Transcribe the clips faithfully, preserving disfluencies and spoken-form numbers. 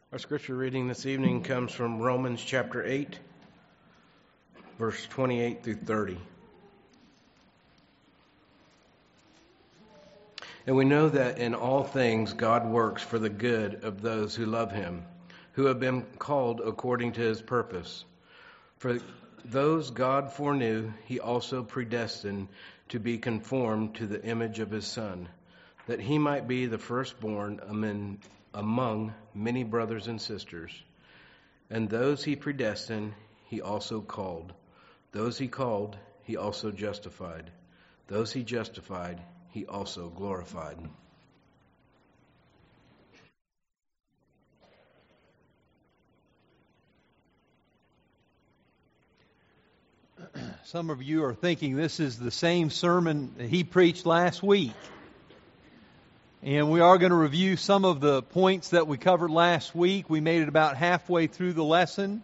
Our scripture reading this evening comes from Romans chapter eight, verse twenty-eight through thirty. And we know that in all things God works for the good of those who love him, who have been called according to his purpose. For those God foreknew, he also predestined to be conformed to the image of his Son, that he might be the firstborn among among many brothers and sisters. And those he predestined, he also called. Those he called, he also justified. Those he justified, he also glorified. Some of you are thinking this is the same sermon that he preached last week. And we are going to review some of the points that we covered last week. We made it about halfway through the lesson.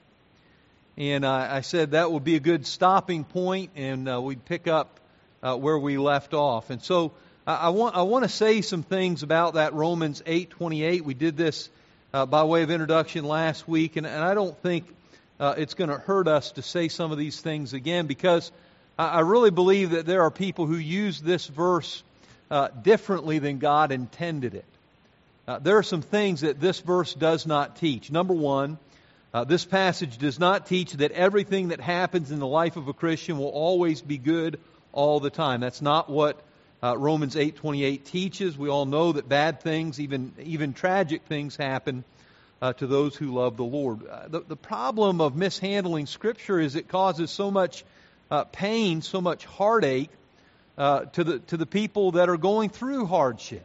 And uh, I said that would be a good stopping point, and uh, we'd pick up uh, where we left off. And so I, I want I want to say some things about that Romans eight twenty-eight. We did this uh, by way of introduction last week, and, and I don't think uh, it's going to hurt us to say some of these things again, because I, I really believe that there are people who use this verse Uh, differently than God intended it. Uh, there are some things that this verse does not teach. Number one, uh, this passage does not teach that everything that happens in the life of a Christian will always be good all the time. That's not what uh, Romans eight twenty-eight teaches. We all know that bad things, even even tragic things, happen uh, to those who love the Lord. Uh, the, the problem of mishandling Scripture is it causes so much uh, pain, so much heartache, Uh, to the to the people that are going through hardship.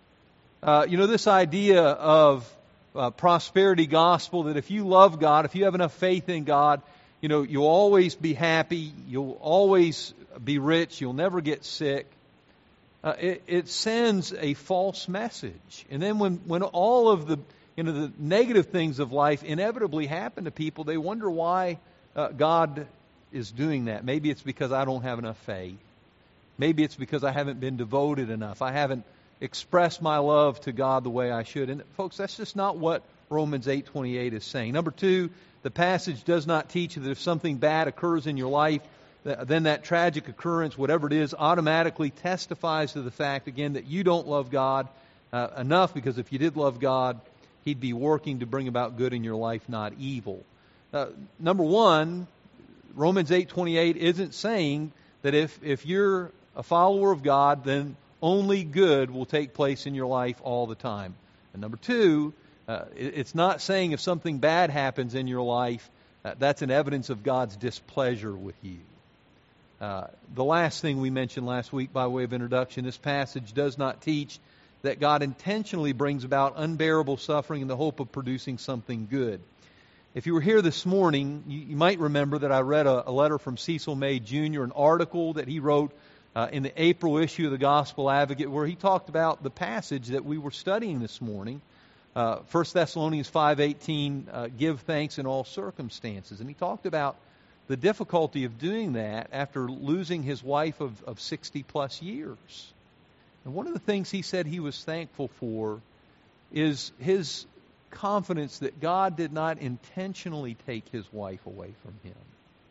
Uh, you know, this idea of uh, prosperity gospel, that if you love God, if you have enough faith in God, you know, you'll always be happy, you'll always be rich, you'll never get sick. Uh, it, it sends a false message. And then when, when all of the, you know, the negative things of life inevitably happen to people, they wonder why uh, God is doing that. Maybe it's because I don't have enough faith. Maybe it's because I haven't been devoted enough. I haven't expressed my love to God the way I should. And folks, that's just not what Romans eight twenty-eight is saying. Number two, the passage does not teach that if something bad occurs in your life, then that tragic occurrence, whatever it is, automatically testifies to the fact, again, that you don't love God uh, enough, because if you did love God, he'd be working to bring about good in your life, not evil. Uh, number one, Romans eight twenty-eight isn't saying that if, if you're a follower of God, then only good will take place in your life all the time. And number two, uh, it's not saying if something bad happens in your life, uh, that's an evidence of God's displeasure with you. Uh, the last thing we mentioned last week by way of introduction, this passage does not teach that God intentionally brings about unbearable suffering in the hope of producing something good. If you were here this morning, you, you might remember that I read a, a letter from Cecil May Junior, an article that he wrote Uh, in the April issue of the Gospel Advocate, where he talked about the passage that we were studying this morning, uh, First Thessalonians five eighteen, uh, give thanks in all circumstances. And he talked about the difficulty of doing that after losing his wife of, of sixty plus years. And one of the things he said he was thankful for is his confidence that God did not intentionally take his wife away from him,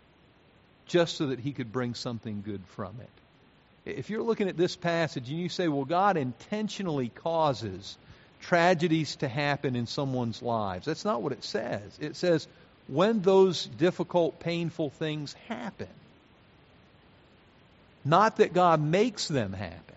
just so that he could bring something good from it. If you're looking at this passage and you say, well, God intentionally causes tragedies to happen in someone's lives, that's not what it says. It says when those difficult, painful things happen. Not that God makes them happen,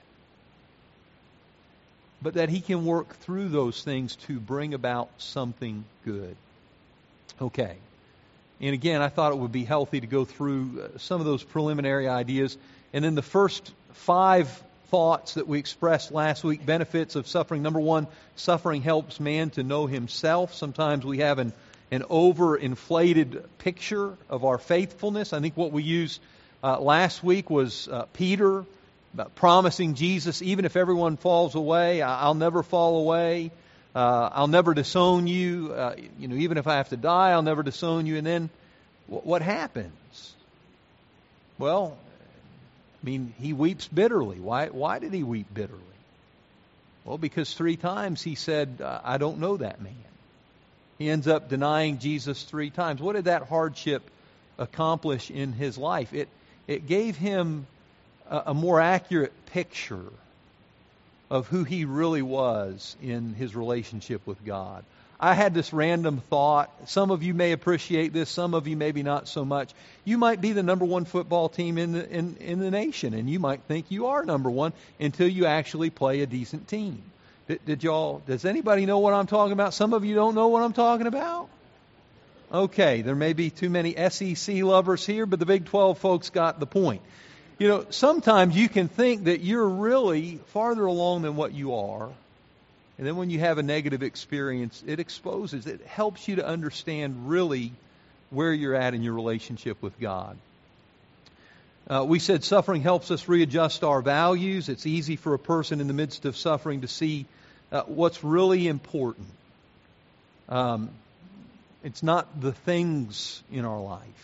but that he can work through those things to bring about something good. Okay. And again, I thought it would be healthy to go through some of those preliminary ideas. And then the first five thoughts that we expressed last week, benefits of suffering. Number one, suffering helps man to know himself. Sometimes we have an, an overinflated picture of our faithfulness. I think what we used uh, last week was uh, Peter about promising Jesus, even if everyone falls away, I'll never fall away. Uh, I'll never disown you. Uh, you know, even if I have to die, I'll never disown you. And then w- what happens? Well, I mean, he weeps bitterly. Why, why did he weep bitterly? Well, because three times he said, I don't know that man. He ends up denying Jesus three times. What did that hardship accomplish in his life? It it gave him a, a more accurate picture of who he really was in his relationship with God. I had this random thought. Some of you may appreciate this, some of you maybe not so much. You might be the number one football team in the, in, in the nation, and you might think you are number one until you actually play a decent team. Did, did y'all, does anybody know what I'm talking about? Some of you don't know what I'm talking about? Okay, there may be too many S E C lovers here, but the Big twelve folks got the point. You know, sometimes you can think that you're really farther along than what you are. And then when you have a negative experience, it exposes, it helps you to understand really where you're at in your relationship with God. Uh, we said suffering helps us readjust our values. It's easy for a person in the midst of suffering to see uh, what's really important. Um, it's not the things in our life.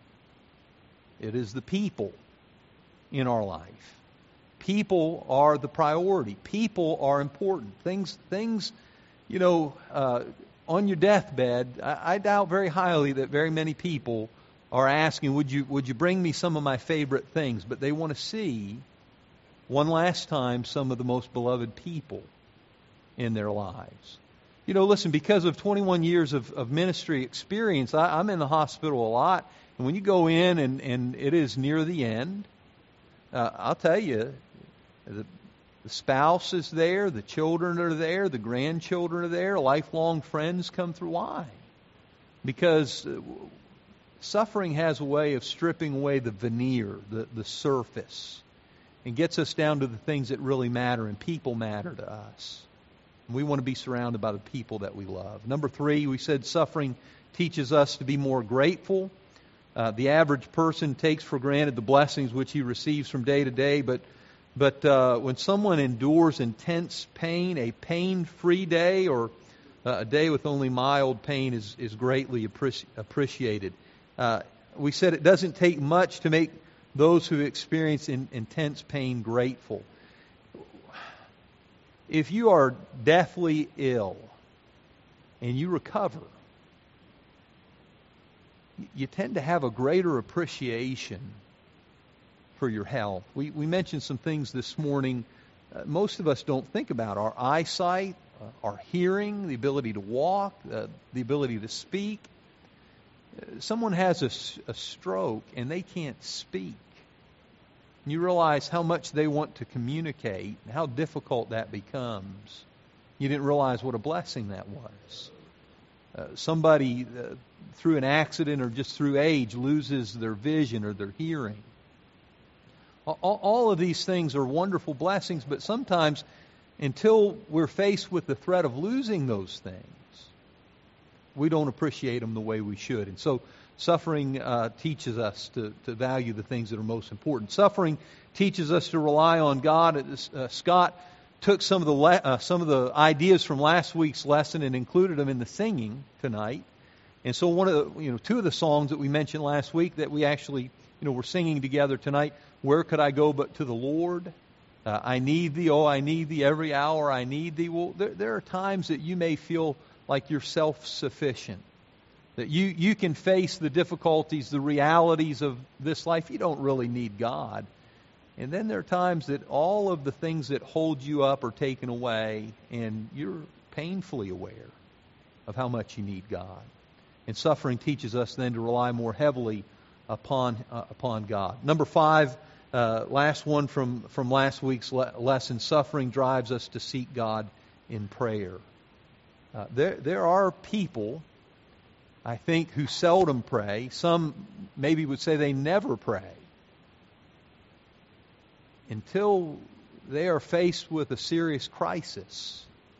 It is the people in our life. People are the priority. People are important. Things, things, you know, uh, on your deathbed, I, I doubt very highly that very many people are asking, would you, would you bring me some of my favorite things? But they want to see, one last time, some of the most beloved people in their lives. You know, listen, because of twenty-one years of, of ministry experience, I, I'm in the hospital a lot. And when you go in and, and it is near the end, uh, I'll tell you, The, the spouse is there, the children are there, the grandchildren are there, lifelong friends come through. Why? Because suffering has a way of stripping away the veneer, the, the surface, and gets us down to the things that really matter, and people matter to us. And we want to be surrounded by the people that we love. Number three, we said suffering teaches us to be more grateful. Uh, the average person takes for granted the blessings which he receives from day to day, but But uh, when someone endures intense pain, a pain-free day or uh, a day with only mild pain is, is greatly appreci- appreciated. Uh, we said it doesn't take much to make those who experience in, intense pain grateful. If you are deathly ill and you recover, you tend to have a greater appreciation for your health. We we mentioned some things this morning uh, most of us don't think about. Our eyesight, uh, our hearing, the ability to walk, uh, the ability to speak. Uh, someone has a, a stroke and they can't speak. And you realize how much they want to communicate and how difficult that becomes. You didn't realize what a blessing that was. Uh, somebody uh, through an accident or just through age loses their vision or their hearing. All, all of these things are wonderful blessings, but sometimes until we're faced with the threat of losing those things, we don't appreciate them the way we should. And so suffering uh, teaches us to, to value the things that are most important. Suffering teaches us to rely on God. Uh, Scott took some of the le- uh, some of the ideas from last week's lesson and included them in the singing tonight. And so one of the, you know, two of the songs that we mentioned last week that we actually, you know, we're singing together tonight. Where could I go but to the Lord? Uh, I need Thee, oh, I need Thee every hour. I need Thee. Well, there, there are times that you may feel like you're self-sufficient, that you you can face the difficulties, the realities of this life. You don't really need God. And then there are times that all of the things that hold you up are taken away, and you're painfully aware of how much you need God. And suffering teaches us then to rely more heavily upon uh, upon God. Number five, uh, last one from, from last week's le- lesson, suffering drives us to seek God in prayer. Uh, there there are people, I think, who seldom pray. Some maybe would say they never pray until they are faced with a serious crisis.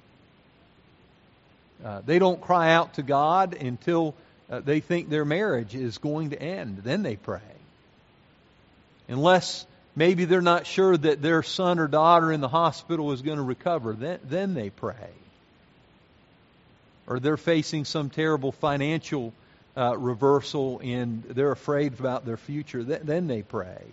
Uh, they don't cry out to God until uh, they think their marriage is going to end. Then they pray. Unless maybe they're not sure that their son or daughter in the hospital is going to recover, then, then they pray. Or they're facing some terrible financial uh, reversal and they're afraid about their future, th- then they pray.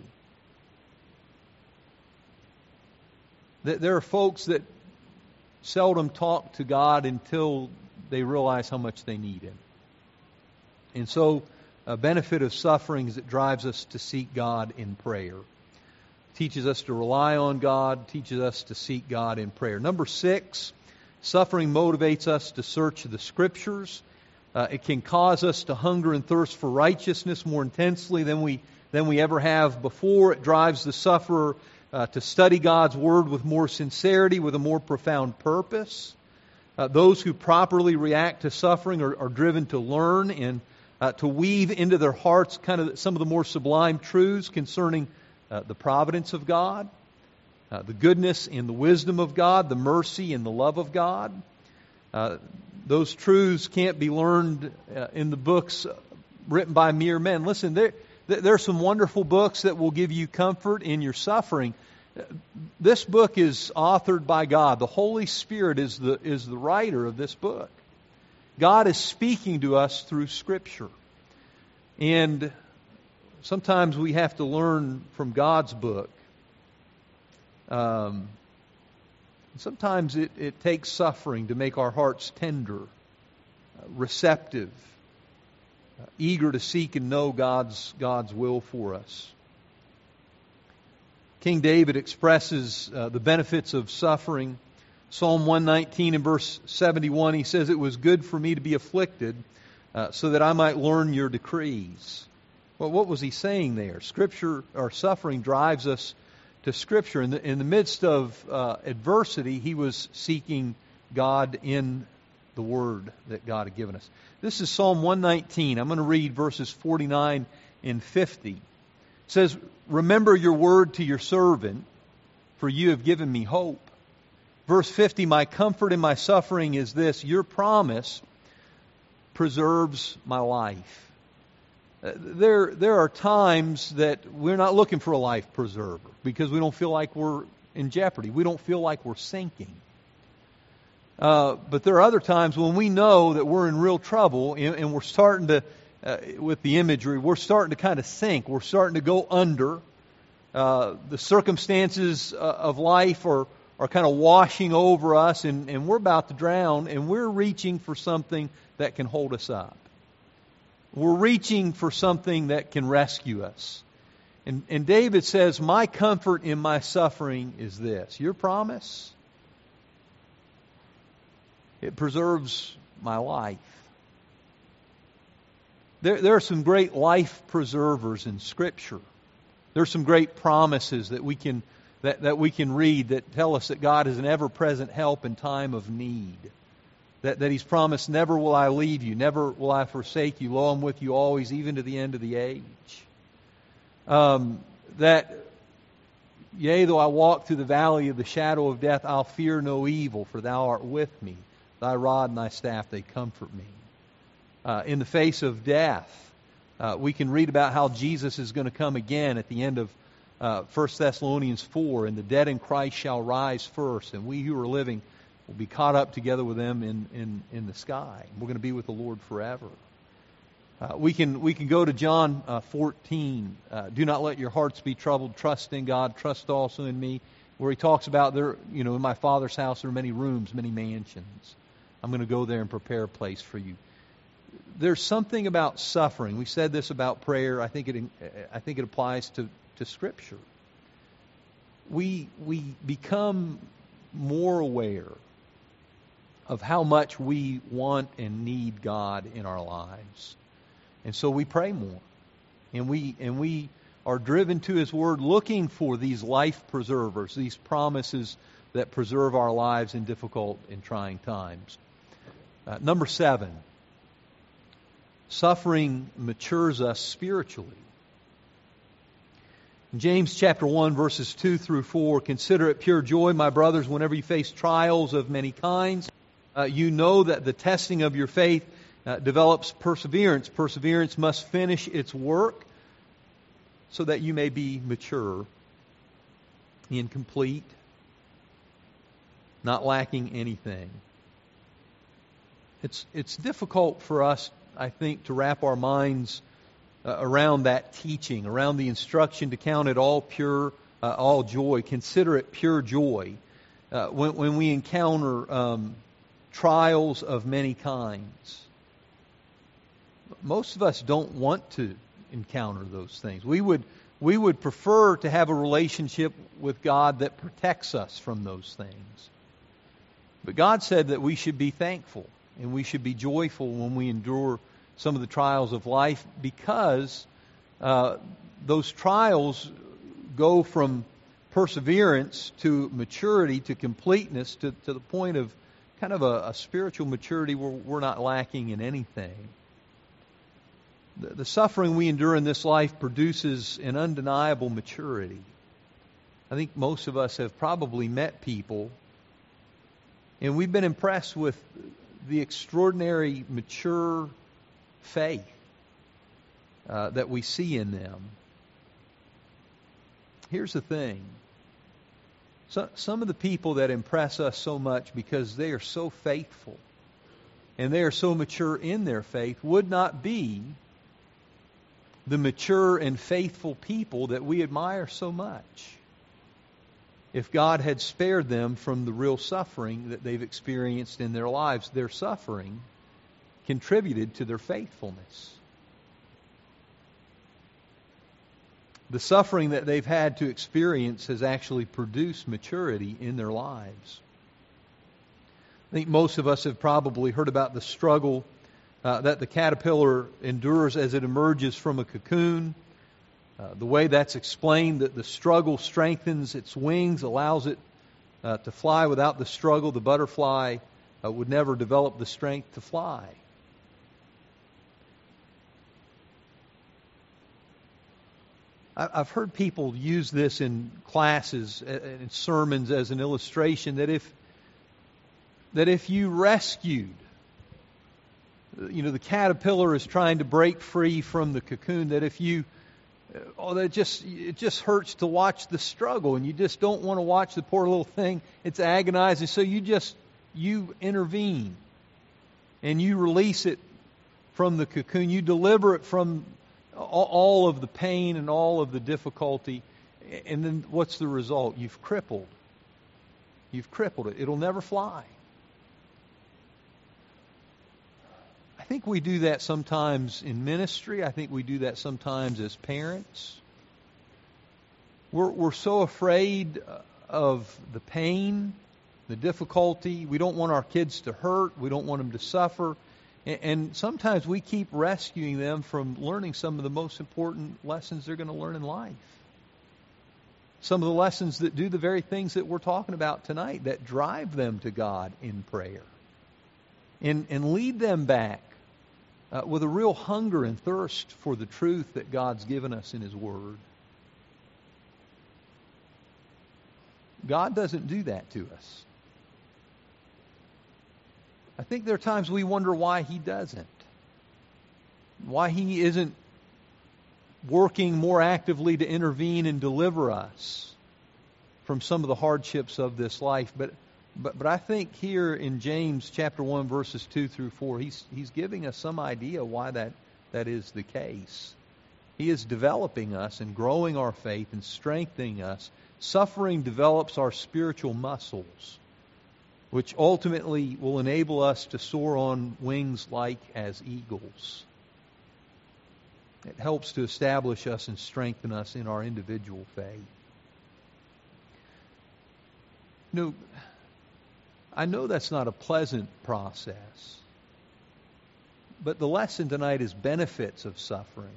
There are folks that seldom talk to God until they realize how much they need Him. And so, a benefit of suffering is it drives us to seek God in prayer. Teaches us to rely on God, teaches us to seek God in prayer. Number six, suffering motivates us to search the Scriptures. Uh, it can cause us to hunger and thirst for righteousness more intensely than we than we ever have before. It drives the sufferer uh, to study God's Word with more sincerity, with a more profound purpose. Uh, those who properly react to suffering are, are driven to learn and uh, to weave into their hearts kind of some of the more sublime truths concerning uh, the providence of God, uh, the goodness and the wisdom of God, the mercy and the love of God. Uh, those truths can't be learned uh, in the books written by mere men. Listen, there, there are some wonderful books that will give you comfort in your suffering. This book is authored by God. The Holy Spirit is the is the writer of this book. God is speaking to us through Scripture. And sometimes we have to learn from God's book. Um, sometimes it, it takes suffering to make our hearts tender, uh, receptive, uh, eager to seek and know God's God's will for us. King David expresses uh, the benefits of suffering. Psalm one nineteen and verse seventy-one, he says, "It was good for me to be afflicted uh, so that I might learn your decrees." Well, what was he saying there? Scripture, or suffering, drives us to Scripture. In the, in the midst of uh, adversity, he was seeking God in the Word that God had given us. This is Psalm one nineteen. I'm going to read verses forty-nine and fifty. It says, "Remember your word to your servant, for you have given me hope." Verse fifty, "My comfort in my suffering is this, your promise preserves my life." Uh, there, there are times that we're not looking for a life preserver because we don't feel like we're in jeopardy. We don't feel like we're sinking. Uh, but there are other times when we know that we're in real trouble and, and we're starting to, uh, with the imagery, we're starting to kind of sink. We're starting to go under. Uh, the circumstances uh, of life are, are kind of washing over us and, and we're about to drown and we're reaching for something that can hold us up. We're reaching for something that can rescue us. And, and David says, "My comfort in my suffering is this." Your promise, it preserves my life. There, there are some great life preservers in Scripture. There are some great promises that we can that, that we can read that tell us that God is an ever-present help in time of need. That, that He's promised, "Never will I leave you, never will I forsake you. Lo, I'm with you always, even to the end of the age." Um, that, "Yea, though I walk through the valley of the shadow of death, I'll fear no evil, for Thou art with me. Thy rod and Thy staff, they comfort me." Uh, in the face of death, uh, we can read about how Jesus is going to come again at the end of uh, First Thessalonians four, "And the dead in Christ shall rise first, and we who are living will be caught up together with them in, in, in the sky." We're going to be with the Lord forever. Uh, we can we can go to John uh, fourteen. Uh, "Do not let your hearts be troubled. Trust in God. Trust also in me." Where he talks about, there, you know, "In my Father's house there are many rooms, many mansions. I'm going to go there and prepare a place for you." There's something about suffering. We said this about prayer. I think it I think it applies to, to Scripture. We we become more aware of how much we want and need God in our lives. And so we pray more. And we and we are driven to His Word looking for these life preservers, these promises that preserve our lives in difficult and trying times. Uh, number seven, suffering matures us spiritually. In James chapter one, verses two through four, "Consider it pure joy, my brothers, whenever you face trials of many kinds. Uh, you know that the testing of your faith uh, develops perseverance. Perseverance must finish its work so that you may be mature and complete, not lacking anything." It's it's difficult for us, I think, to wrap our minds uh, around that teaching, around the instruction to count it all pure, uh, all joy. Consider it pure joy uh, when when we encounter um, trials of many kinds. Most of us don't want to encounter those things. We would we would prefer to have a relationship with God that protects us from those things. But God said that we should be thankful and we should be joyful when we endure some of the trials of life, because uh, those trials go from perseverance to maturity to completeness to, to the point of kind of a, a spiritual maturity where we're not lacking in anything. The, the suffering we endure in this life produces an undeniable maturity. I think most of us have probably met people, and we've been impressed with the extraordinary mature faith uh, that we see in them. Here's the thing. So, some of the people that impress us so much because they are so faithful and they are so mature in their faith would not be the mature and faithful people that we admire so much if God had spared them from the real suffering that they've experienced in their lives. Their suffering contributed to their faithfulness. The suffering that they've had to experience has actually produced maturity in their lives. I think most of us have probably heard about the struggle uh, that the caterpillar endures as it emerges from a cocoon. Uh, the way that's explained, that the struggle strengthens its wings, allows it uh, to fly. Without the struggle, the butterfly uh, would never develop the strength to fly. I've heard people use this in classes, in sermons, as an illustration that if that if you rescued, you know, the caterpillar is trying to break free from the cocoon, that if you, oh, that just it just hurts to watch the struggle, and you just don't want to watch the poor little thing. It's agonizing, so you just you intervene, and you release it from the cocoon. You deliver it from all of the pain and all of the difficulty, and then what's the result? You've crippled. You've crippled it. It'll never fly. I think we do that sometimes in ministry. I think we do that sometimes as parents. We're, we're so afraid of the pain, the difficulty. We don't want our kids to hurt. We don't want them to suffer. And sometimes we keep rescuing them from learning some of the most important lessons they're going to learn in life. Some of the lessons that do the very things that we're talking about tonight, that drive them to God in prayer. And, and lead them back uh, with a real hunger and thirst for the truth that God's given us in His Word. God doesn't do that to us. I think there are times we wonder why He doesn't. Why He isn't working more actively to intervene and deliver us from some of the hardships of this life. But but but I think here in James chapter one, verses two through four, he's he's giving us some idea why that, that is the case. He is developing us and growing our faith and strengthening us. Suffering develops our spiritual muscles, which ultimately will enable us to soar on wings like as eagles. It helps to establish us and strengthen us in our individual faith. You know, I know that's not a pleasant process, but the lesson tonight is benefits of suffering.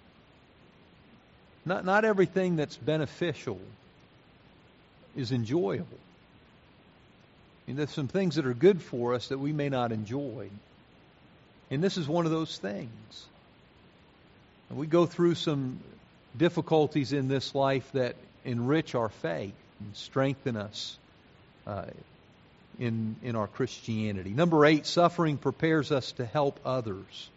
Not, not everything that's beneficial is enjoyable. I mean, there's some things that are good for us that we may not enjoy. And this is one of those things. And we go through some difficulties in this life that enrich our faith and strengthen us uh, in, in our Christianity. Number eight, suffering prepares us to help others.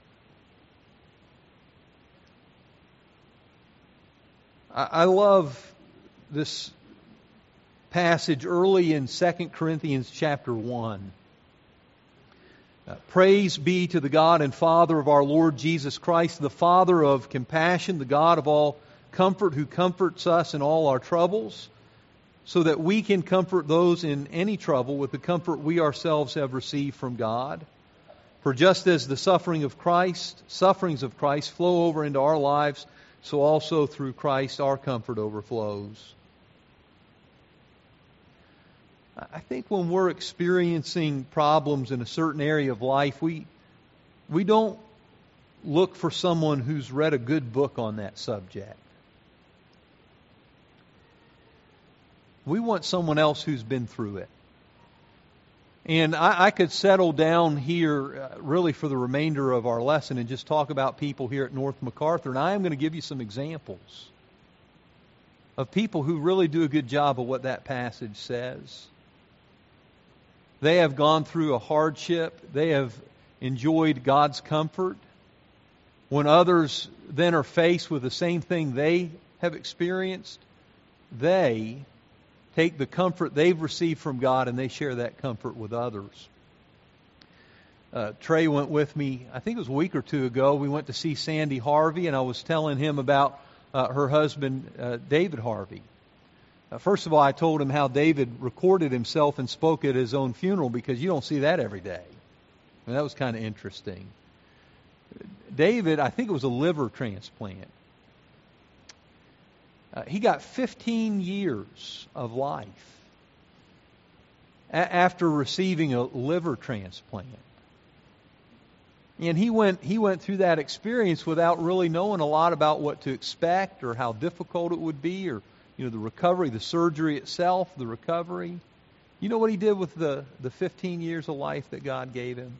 I, I love this passage early in Second Corinthians chapter one. Uh, Praise be to the God and Father of our Lord Jesus Christ, the Father of compassion, the God of all comfort, who comforts us in all our troubles, so that we can comfort those in any trouble with the comfort we ourselves have received from God. For just as the suffering of Christ, sufferings of Christ flow over into our lives, so also through Christ our comfort overflows. I think when we're experiencing problems in a certain area of life, we we don't look for someone who's read a good book on that subject. We want someone else who's been through it. And I, I could settle down here uh, really for the remainder of our lesson and just talk about people here at North MacArthur. And I am going to give you some examples of people who really do a good job of what that passage says. They have gone through a hardship. They have enjoyed God's comfort. When others then are faced with the same thing they have experienced, they take the comfort they've received from God and they share that comfort with others. Uh, Trey went with me, I think it was a week or two ago. We went to see Sandy Harvey, and I was telling him about uh, her husband, uh, David Harvey. Uh, first of all, I told him how David recorded himself and spoke at his own funeral, because you don't see that every day. And that was kind of interesting. David, I think it was a liver transplant. Uh, he got fifteen years of life a- after receiving a liver transplant. And he went he went through that experience without really knowing a lot about what to expect or how difficult it would be, or you know the recovery, the surgery itself, the recovery. You know what he did with the, the fifteen years of life that God gave him?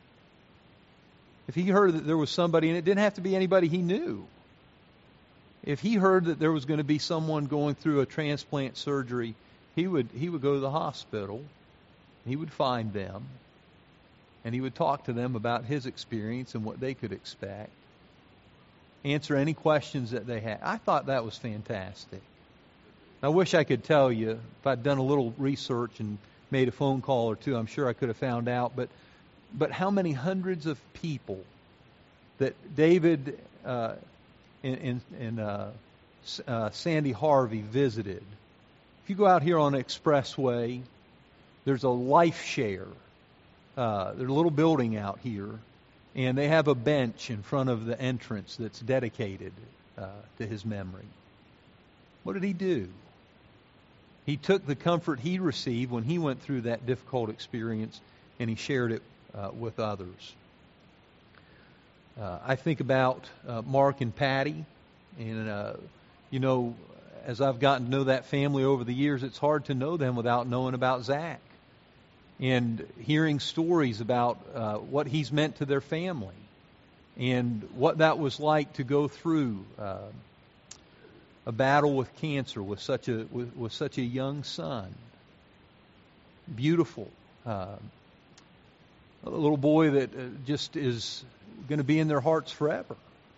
If he heard that there was somebody, and it didn't have to be anybody he knew, if he heard that there was going to be someone going through a transplant surgery, he would he would go to the hospital, he would find them, and he would talk to them about his experience and what they could expect, answer any questions that they had. I thought that was fantastic. I wish I could tell you, if I'd done a little research and made a phone call or two, I'm sure I could have found out, but but how many hundreds of people that David uh, and, and uh, uh, Sandy Harvey visited. If you go out here on the Expressway, there's a Life Share. Uh, there's a little building out here, and they have a bench in front of the entrance that's dedicated uh, to his memory. What did he do? He took the comfort he received when he went through that difficult experience, and he shared it uh, with others. Uh, I think about uh, Mark and Patty, and uh, you know, as I've gotten to know that family over the years, it's hard to know them without knowing about Zach and hearing stories about uh, what he's meant to their family and what that was like to go through uh, a battle with cancer with such a with, with such a young son. Beautiful, uh, a little boy that uh, just is going to be in their hearts forever.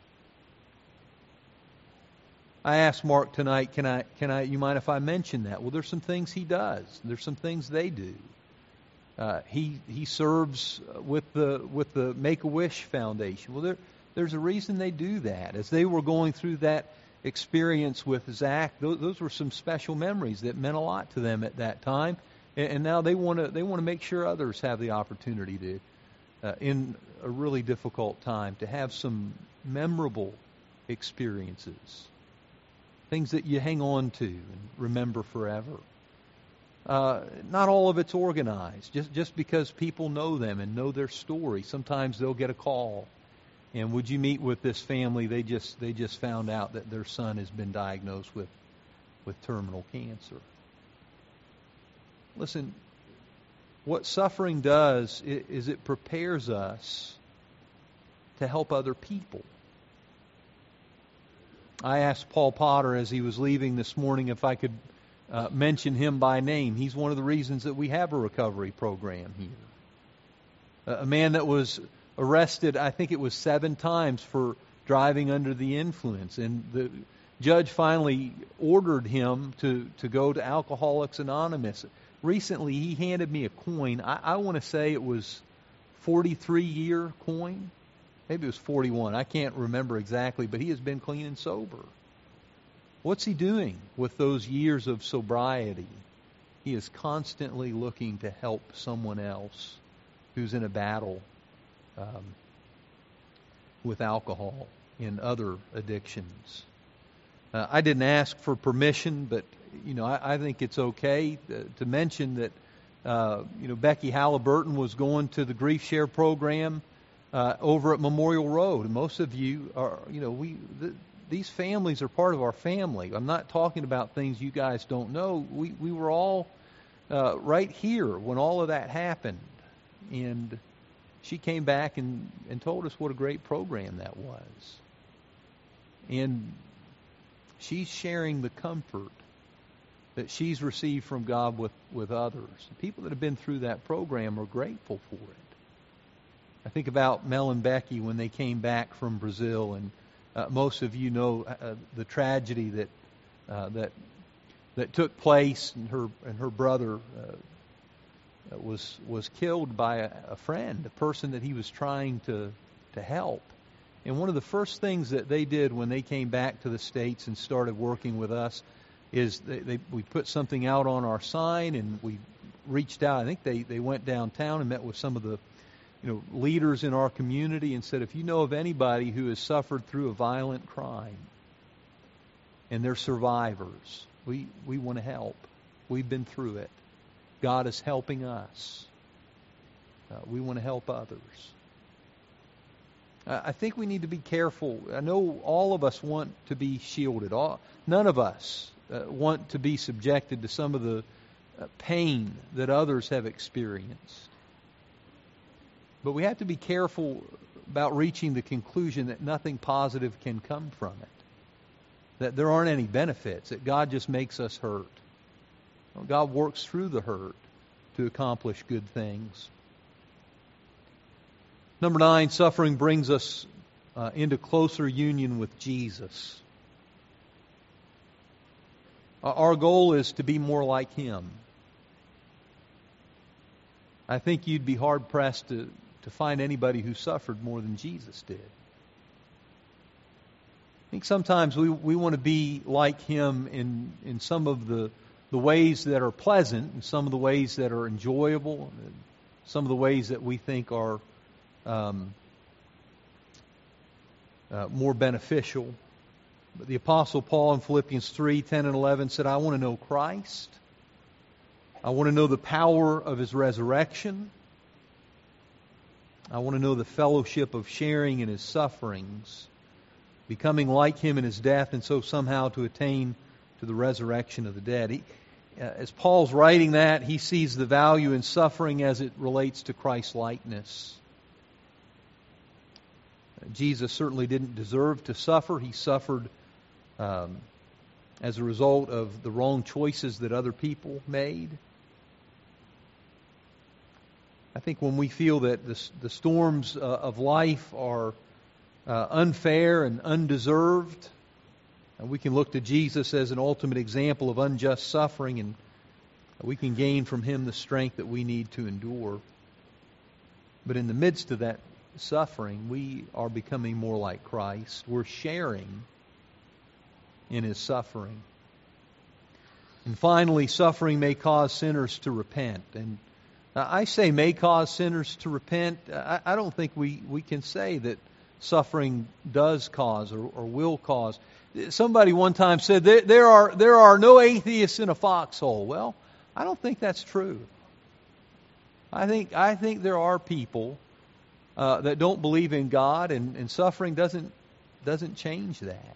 I asked Mark tonight, can I, can I, you mind if I mention that? Well, there's some things he does. There's some things they do. Uh, he he serves with the with the Make-A-Wish Foundation. Well, there there's a reason they do that. As they were going through that experience with Zach, those, those were some special memories that meant a lot to them at that time, and, and now they want to they want to make sure others have the opportunity to, uh, in a really difficult time, to have some memorable experiences, things that you hang on to and remember forever. Uh, not all of it's organized. Just just because people know them and know their story, sometimes they'll get a call. And would you meet with this family? They just they just found out that their son has been diagnosed with with terminal cancer. Listen, what suffering does is it prepares us to help other people. I asked Paul Potter as he was leaving this morning if I could Uh, mention him by name. He's one of the reasons that we have a recovery program here. Uh, a man that was arrested, I think it was seven times for driving under the influence, and the judge finally ordered him to, to go to Alcoholics Anonymous. Recently, he handed me a coin. I, I want to say it was forty-three year coin. Maybe it was forty-one. I can't remember exactly, but he has been clean and sober. What's he doing with those years of sobriety? He is constantly looking to help someone else who's in a battle um, with alcohol and other addictions. Uh, I didn't ask for permission, but you know I, I think it's okay to, to mention that uh, you know Becky Halliburton was going to the Grief Share program uh, over at Memorial Road, and most of you are you know we. The, These families are part of our family. I'm not talking about things you guys don't know. We we were all uh, right here when all of that happened. And she came back and, and told us what a great program that was. And she's sharing the comfort that she's received from God with, with others. People that have been through that program are grateful for it. I think about Mel and Becky when they came back from Brazil, and Uh, most of you know uh, the tragedy that uh, that that took place, and her and her brother uh, was was killed by a, a friend, a person that he was trying to to help. And one of the first things that they did when they came back to the States and started working with us is they, they we put something out on our sign, and we reached out. I think they they went downtown and met with some of the you know, leaders in our community and said, if you know of anybody who has suffered through a violent crime and they're survivors, we, we want to help. We've been through it. God is helping us. Uh, we want to help others. Uh, I think we need to be careful. I know all of us want to be shielded. All, none of us uh, want to be subjected to some of the uh, pain that others have experienced. But we have to be careful about reaching the conclusion that nothing positive can come from it. That there aren't any benefits. That God just makes us hurt. Well, God works through the hurt to accomplish good things. Number nine, suffering brings us uh, into closer union with Jesus. Our goal is to be more like Him. I think you'd be hard-pressed to to find anybody who suffered more than Jesus did. I think sometimes we, we want to be like Him in, in some of the, the ways that are pleasant, and some of the ways that are enjoyable, and some of the ways that we think are um, uh, more beneficial. But the Apostle Paul in Philippians three, ten and eleven said, I want to know Christ. I want to know the power of His resurrection. I want to know the fellowship of sharing in His sufferings, becoming like Him in His death, and so somehow to attain to the resurrection of the dead. He, uh, as Paul's writing that, he sees the value in suffering as it relates to Christ's likeness. Jesus certainly didn't deserve to suffer. He suffered um, as a result of the wrong choices that other people made. I think when we feel that the, the storms uh, of life are uh, unfair and undeserved, and we can look to Jesus as an ultimate example of unjust suffering, and we can gain from Him the strength that we need to endure. But in the midst of that suffering, we are becoming more like Christ. We're sharing in His suffering. And finally, suffering may cause sinners to repent. And I say may cause sinners to repent. I, I don't think we, we can say that suffering does cause or, or will cause. Somebody one time said there, there are there are no atheists in a foxhole. Well, I don't think that's true. I think I think there are people uh, that don't believe in God, and, and suffering doesn't doesn't change that.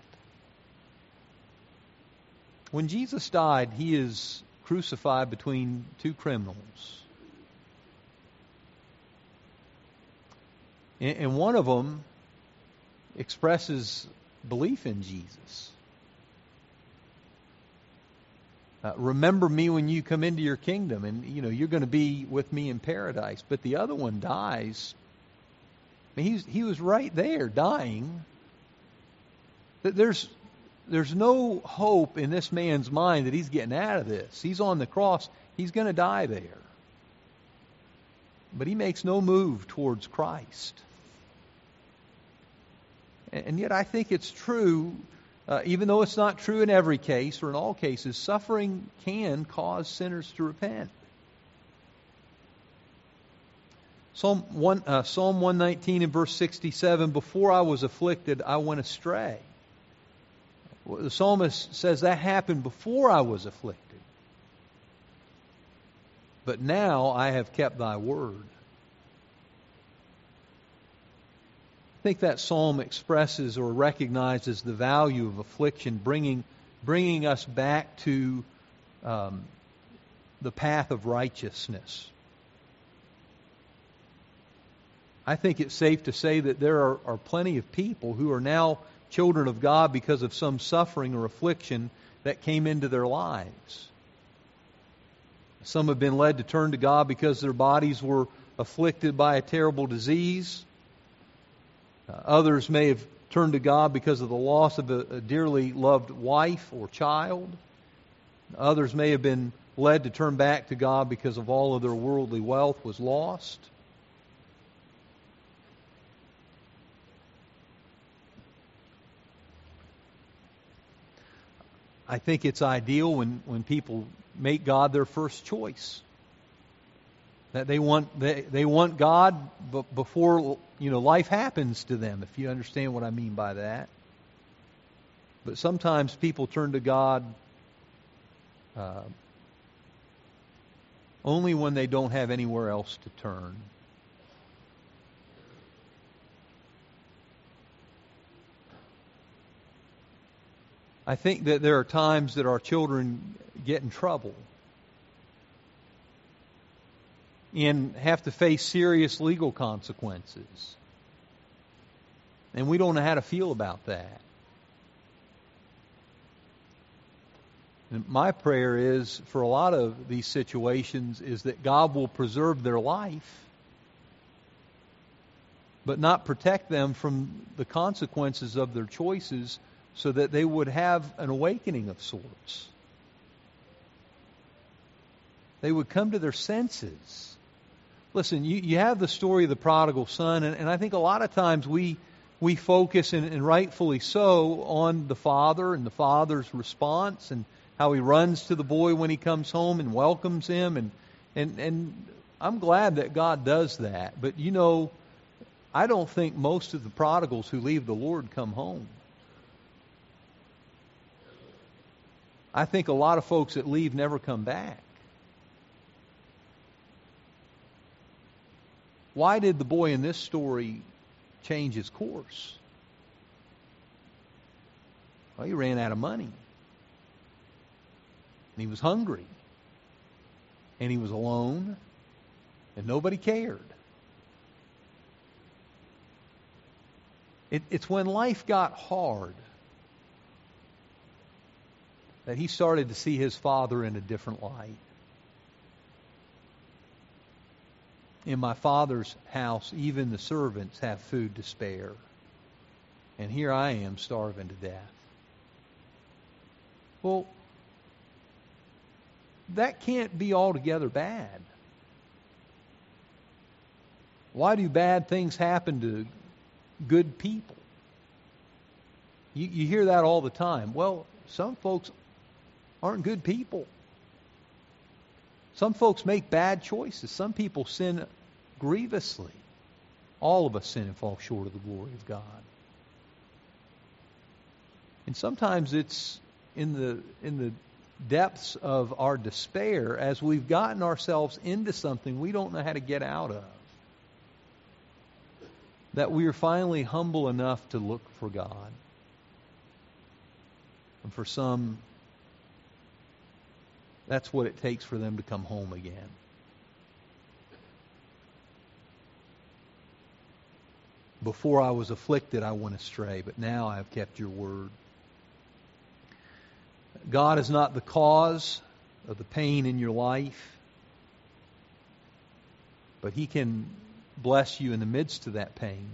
When Jesus died, He is crucified between two criminals. And one of them expresses belief in Jesus. Uh, remember me when you come into your kingdom, and you know you're going to be with me in paradise. But the other one dies. I mean, he's, he was right there, dying. There's there's no hope in this man's mind that he's getting out of this. He's on the cross. He's going to die there. But he makes no move towards Christ. And yet I think it's true uh, even though it's not true in every case or in all cases, suffering can cause sinners to repent. Psalm one, uh, Psalm one nineteen and verse sixty-seven, before I was afflicted, I went astray. Well, the psalmist says that happened before I was afflicted. But now I have kept thy word. I think that psalm expresses or recognizes the value of affliction, bringing, bringing us back to um, the path of righteousness. I think it's safe to say that there are, are plenty of people who are now children of God because of some suffering or affliction that came into their lives. Some have been led to turn to God because their bodies were afflicted by a terrible disease. Uh, others may have turned to God because of the loss of a, a dearly loved wife or child. Others may have been led to turn back to God because of all of their worldly wealth was lost. I think it's ideal when, when people make God their first choice. That they want they, they want God b- before you know life happens to them, if you understand what I mean by that. But sometimes people turn to God uh, only when they don't have anywhere else to turn. I think that there are times that our children get in trouble and have to face serious legal consequences. And we don't know how to feel about that. And my prayer is, for a lot of these situations, is that God will preserve their life, but not protect them from the consequences of their choices, so that they would have an awakening of sorts. They would come to their senses. Listen, you, you have the story of the prodigal son, and, and I think a lot of times we we focus, and, and rightfully so, on the father and the father's response and how he runs to the boy when he comes home and welcomes him. And, and, and I'm glad that God does that. But, you know, I don't think most of the prodigals who leave the Lord come home. I think a lot of folks that leave never come back. Why did the boy in this story change his course? Well, he ran out of money. And he was hungry. And he was alone. And nobody cared. It, it's when life got hard that he started to see his father in a different light. In my Father's house, even the servants have food to spare. And here I am starving to death. Well, that can't be altogether bad. Why do bad things happen to good people? You, you hear that all the time. Well, some folks aren't good people. Some folks make bad choices. Some people sin grievously. All of us sin and fall short of the glory of God. And sometimes it's in the in the depths of our despair, as we've gotten ourselves into something we don't know how to get out of, that we are finally humble enough to look for God. And for some, that's what it takes for them to come home again. Before I was afflicted, I went astray, but now I have kept your word. God is not the cause of the pain in your life, but He can bless you in the midst of that pain.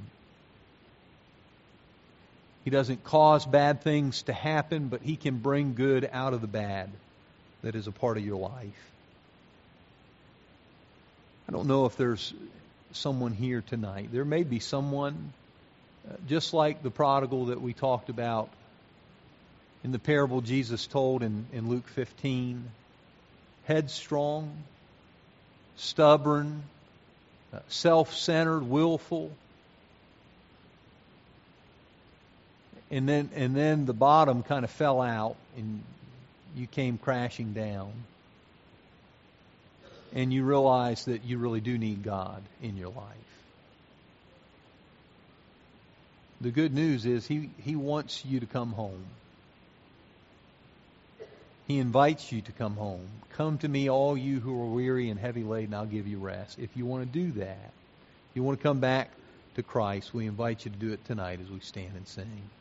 He doesn't cause bad things to happen, but He can bring good out of the bad that is a part of your life. I don't know if there's someone here tonight. There may be someone, uh, just like the prodigal that we talked about in the parable Jesus told in, in Luke fifteen. Headstrong, stubborn, uh, self-centered, willful. And then and then the bottom kind of fell out and you came crashing down. And you realize that you really do need God in your life. The good news is He, he wants you to come home. He invites you to come home. Come to me, all you who are weary and heavy laden, I'll give you rest. If you want to do that, if you want to come back to Christ, we invite you to do it tonight as we stand and sing.